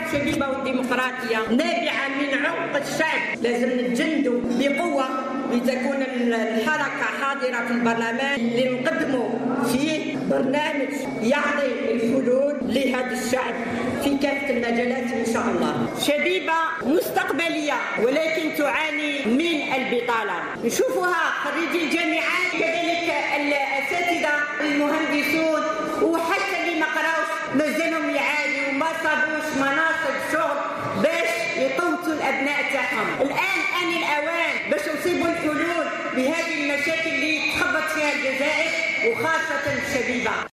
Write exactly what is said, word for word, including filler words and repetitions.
الشبيبة والديمقراطية نابعة من عمق الشعب، لازم نتجندوا بقوة لتكون الحركة حاضرة في البرلمان لنقدموا فيه برنامج يعطي الحلول لهذا الشعب في كافة المجالات إن شاء الله. شبيبة مستقبلية ولكن تعاني من البطالة، نشوفها خريجي الجامعات كذلك الأساتذة المهندسون وحتى اللي ما قراوش مازالهم يعانيوا وما صابوش مناصب شغل باش يقوتوا الأبناء تاعهم. الآن آن الأوان باش نصيبوا الحلول بهذه المشاكل اللي تخبط فيها الجزائر وخاصة الشبيبة.